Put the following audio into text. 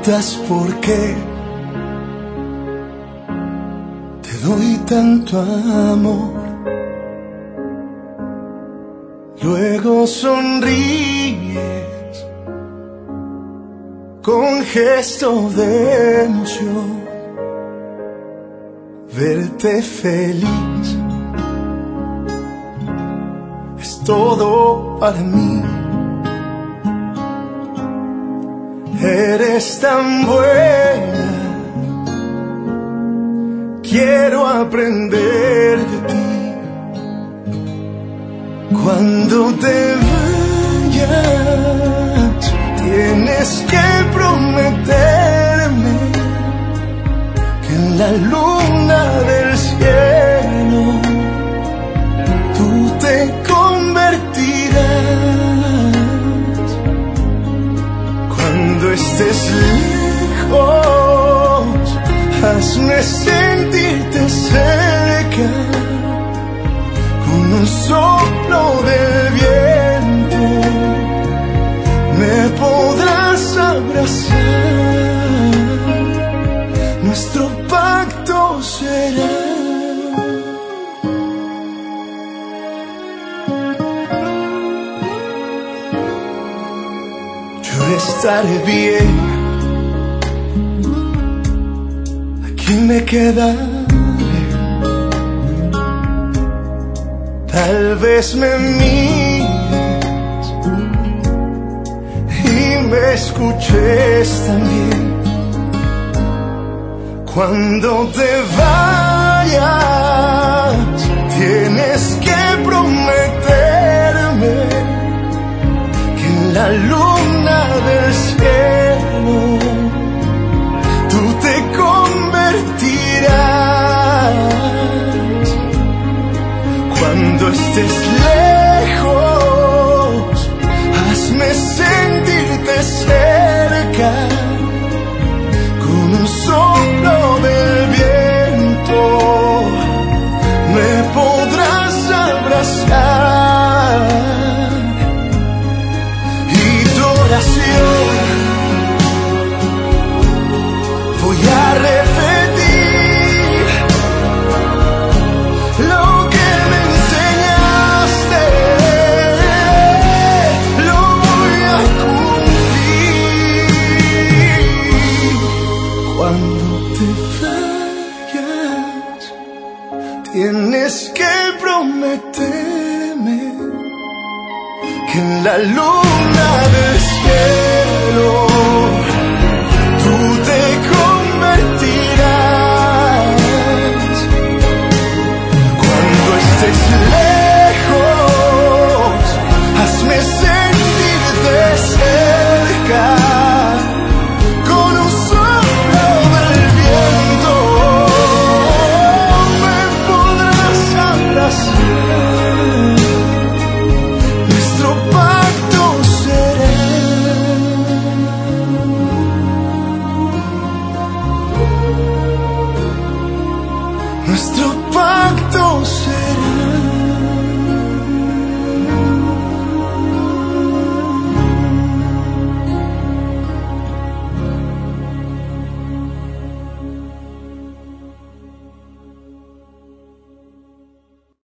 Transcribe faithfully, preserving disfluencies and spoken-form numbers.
preguntas por qué te doy tanto amor. Luego sonríes con gesto de emoción. Verte feliz es todo para mí. Eres tan buena, quiero aprender de ti. Cuando te vayas, tienes que prometerme que en la luna del cielo tú te convertirás. Cuando estés lejos, hazme sentirte cerca. Con un soplo del viento me podrás abrazar. Nuestro pacto será yo estaré bien. Aquí me quedaré. Tal vez me mires y me escuches también. Cuando te vayas, tienes que prometerme que en la luna del cielo tú te convertirás. Cuando estés lejos, hazme sentirte cerca. Con un soplo del viento me podrás abrazar. Y tu oración voy a repetir lo que me enseñaste, lo voy a cumplir. Cuando te vayas, tienes que prometerme que en la luna del cielo tú te convertirás. Cuando estés lejos,